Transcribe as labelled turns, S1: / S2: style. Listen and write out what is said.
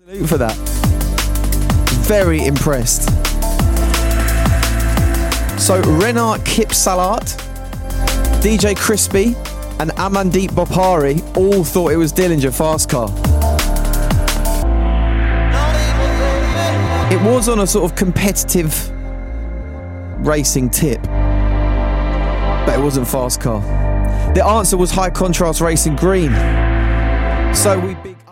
S1: Salute for that. Very impressed. So Renat Kipsalat, DJ Crispy and Amandeep Bopari all thought it was Dillinger Fast Car. It was on a sort of competitive racing tip, but it wasn't Fast Car. The answer was High Contrast Racing Green. So we big